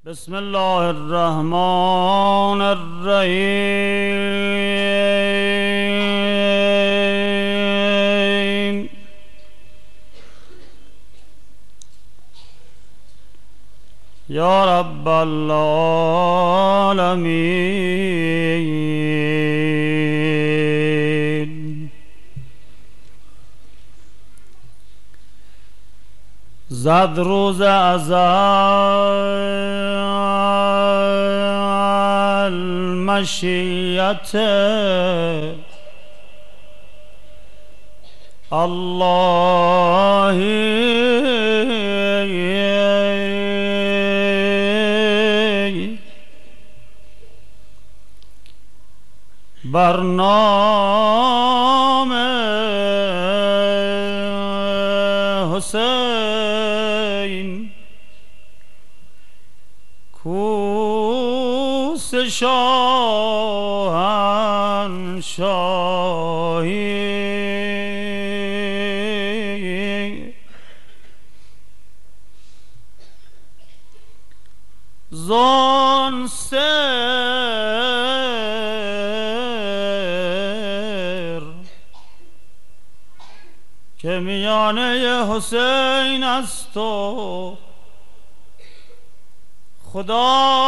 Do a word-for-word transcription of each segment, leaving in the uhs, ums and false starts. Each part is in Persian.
بسم الله الرحمن الرحیم. یا رب العالمین. زد روز ازل مشیت الله، بر نام حسین کوس شاهنشاهی، زان سر که میانه حسین است و خدا،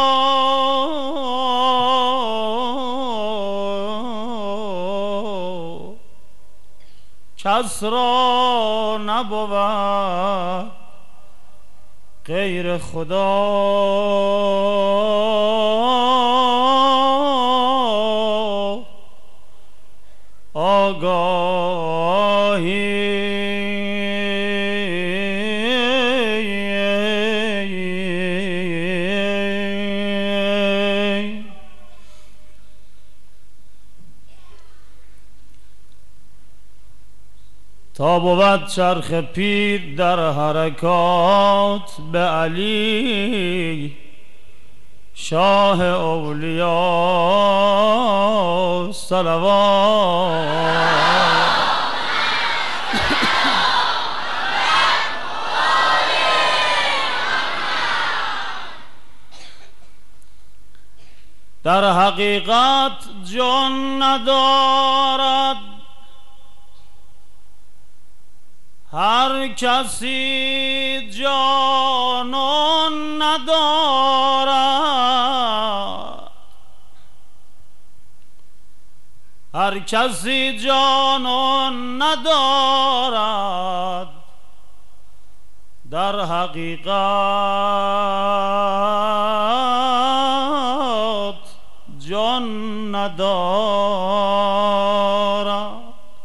کس را نبود غیر خدا. آگاهی تا بود چرخ پیر در حرکات، به علی شاه اولیاء صلوات. در حقیقت جان ندارد هر کسی، جانان ندارد هر کسی، جانان ندارد. در حقیقت جان ندارد.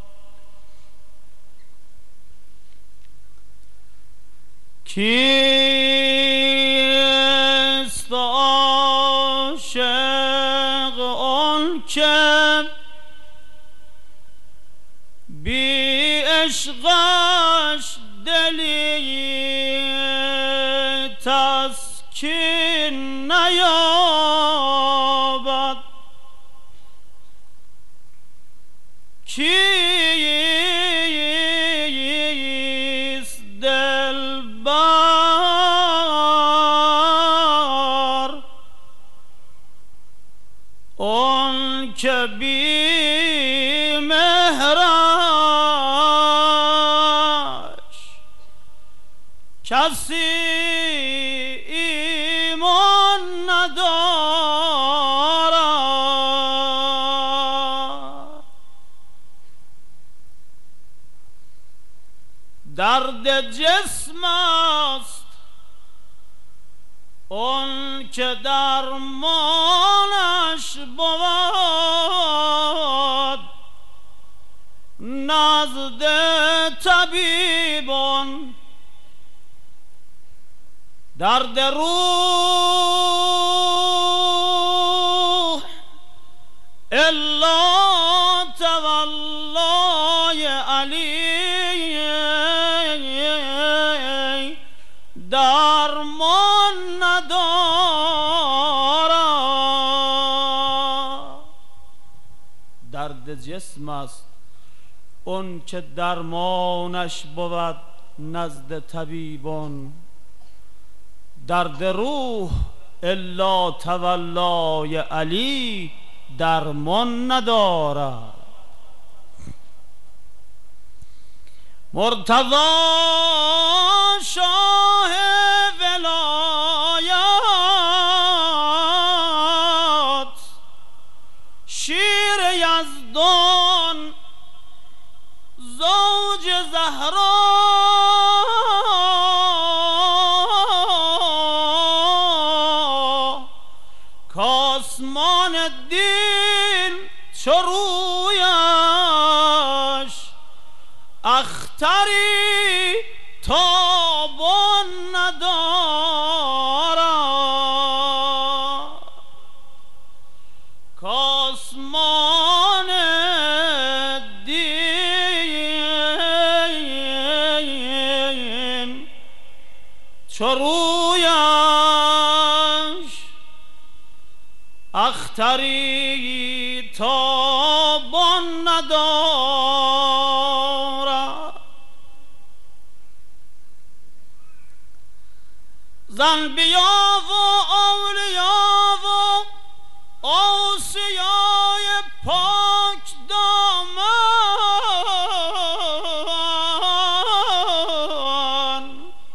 کیست عاشق؟ آن که بی عشقش دلی تسکین نیابد. کیست دلبر؟ آن که بی مهرش کسی ایمان ندارد. درد جسم است آن که درمانش بود نزد طبیبان. درد روح الا تولای علی درمان ندارد. درد جسم است اون که درمانش بود نزد طبیبان. درد روح الا تولای علی درمان ندارد. مرتضی شاه ولایت شیر یزدان زوج زهرا کاسمان الدین چو رویش اختری تابان ندارد. کاسمان الدین چو رویش اختری تابان ندارد. زنبیا و اولیا و اوصیای پاک دامن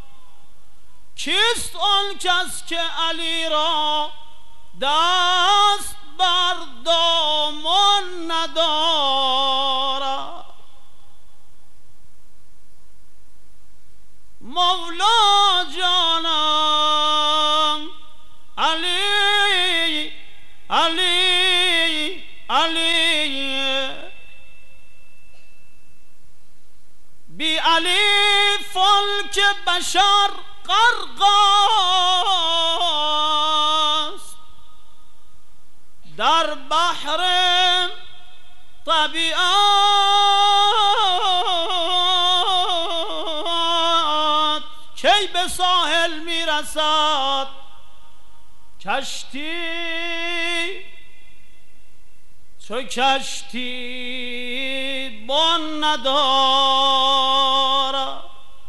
کیست آن کس که علی را دست بر دامان ندارد. مولا جانم علی علی علی بی علی فلک بشر غرق است در بحر طبیعت کی به ساحل میرسد کشتی چو کشتی بان ندارد.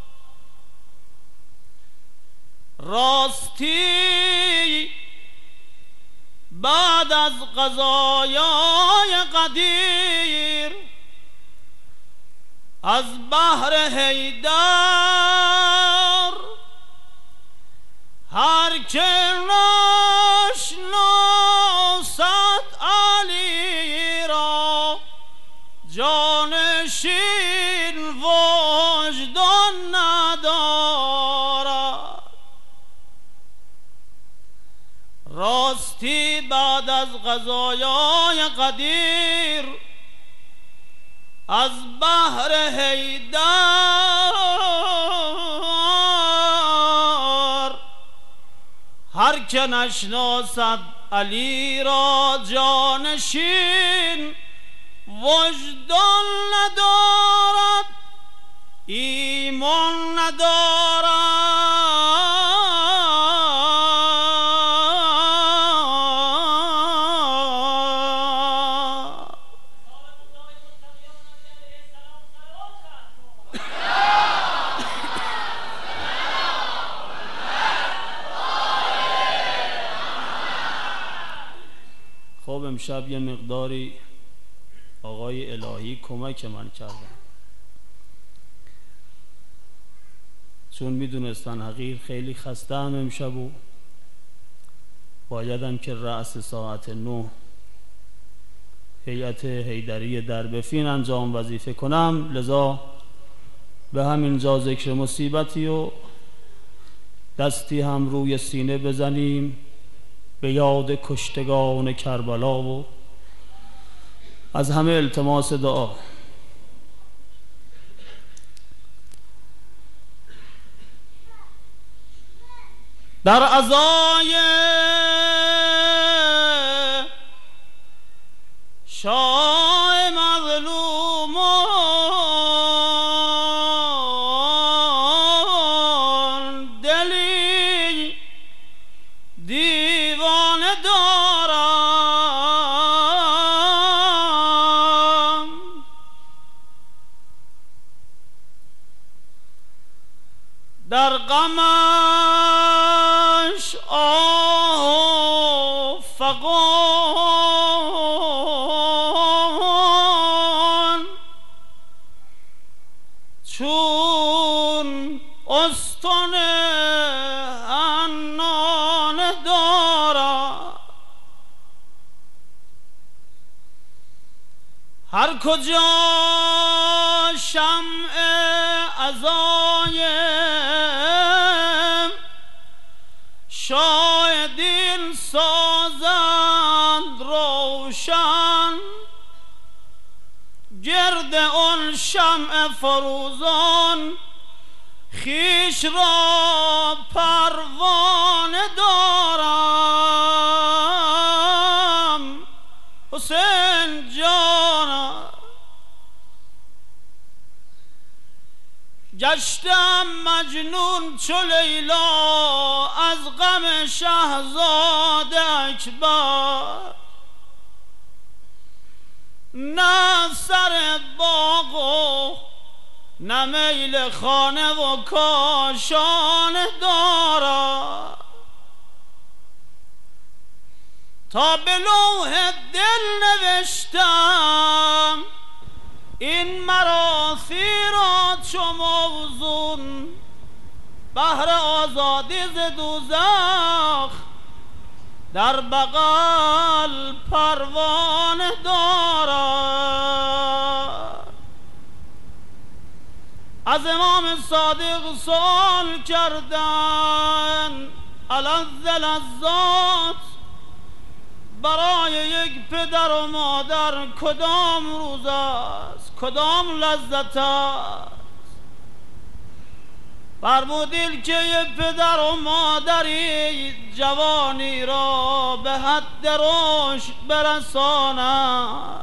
راستی بعد از قضایای قدیر از بحر حیدر هر که نشناسد علی را جانشین وجدان ندارد. راستی بعد از قضایای قدیر از بحر حیدر هر که نشناسد علی را جانشین وجدان ندارد ایمان ندارد. خب امشب یه مقداری آقای الهی کمک من کردن چون میدونستن حقیر خیلی خسته هم امشب و بایدم که رأس ساعت نه هیئت حیدری دربفین انجام وظیفه کنم، لذا به همین جا ذکر مصیبتی و دستی هم روی سینه بزنیم به یاد کشتگان کربلا و از همه التماس دعا. در عزای شاه مظلومان دلی دیوانه دارم. در غمش آه کجا شمع عزایم شاهدین سازند روشن، گرد آن شمع فروزان خویش را پروانه دارم. حسین جانم گشتم مجنون چو لیلا از غم شهزاد اکبر، نه سر باغ و نه میل خانه و کاشانه دارم، تا به لوح دل نوشتم این مراثی را چو موزون، بهر آزادی ز دوزخ در بغل پروانه دارم. از امام صادق سوال کردن الذ لذات، برای یک پدر و مادر کدام روز است، کدام لذت است؟ فرمودید که یک پدر و مادری جوانی را به حد رشد برساند،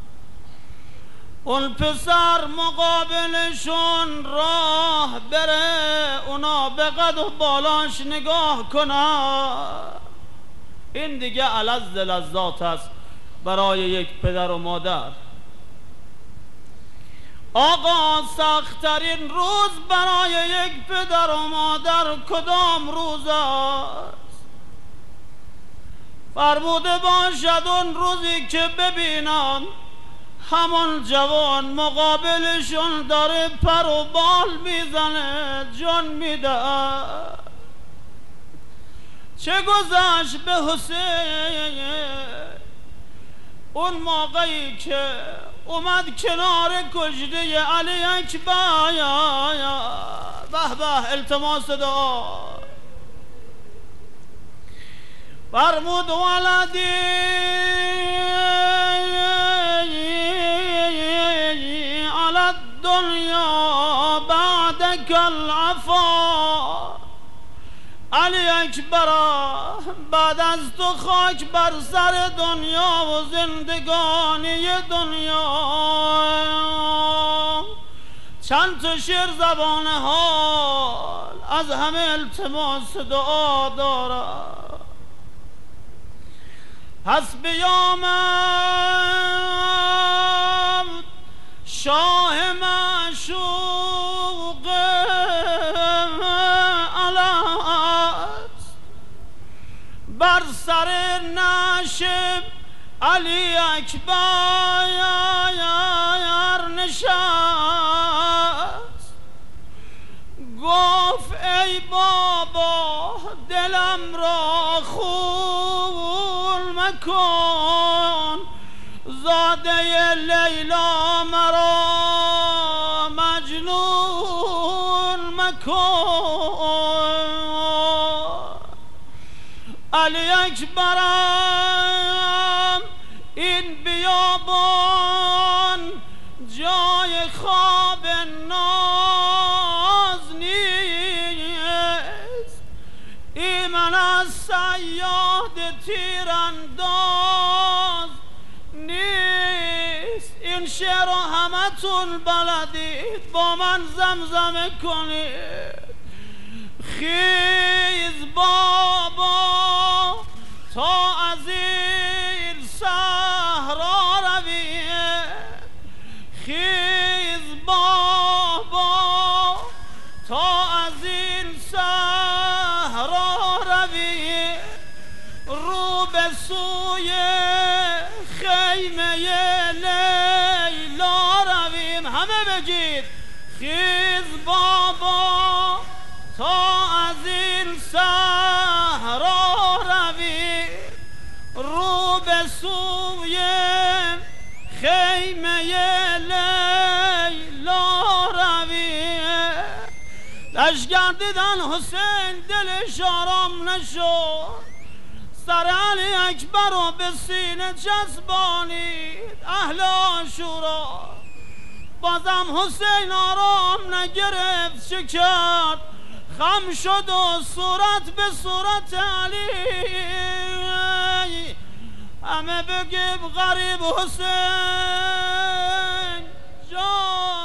اون پسر مقابلشون راه بره، اونا به قد و بالاش نگاه کنن، این دیگه الذ لذات است برای یک پدر و مادر. آقا سخت‌ترین روز برای یک پدر و مادر کدام روز است؟ فرموده باشد اون روزی که ببینن همون جوان مقابلشون داره پر و بال میزنه، جان میده. چه گذشت به حسین اون موقعی که اومد کنار کشته علی اکبر؟ به به التماس دعا. فرمود ولدی علی الدنیا بعدک العفا، علی اکبر بعد از تو خاک بر سر دنیا و زندگانی دنیا. چند تا شعر زبان حال از همه التماس دعا دارم. پس بیامد شاه معشوق بر سر نشب علی اکبر نشست، گفت ای بابا دلم را خون مکن، زاده لیلا مرا مجنون مکن. علی اکبرم این بیابان جای خواب ناز نیست، ای من از صیاد تیرانداز نیست. این شعر رو همتون بلدید، با من زمزمه کنید. خیز بابا تا از این صحرا رویم، خیز بابا تا از این صحرا رویم، رو به سوی خیمه لیلا رویم. همه بگید خیز بابا تا از این صحرا رویم، رو به سوی خیمه لشگر دیدن حسین دلش آرام نشد، سر علی اکبر رو به سینه چسبانید. اهل عاشورا بازم حسین آرام نگرفت، چه کرد؟ خم شد و صورت به صورت علی، همه بگیب غریب حسین جان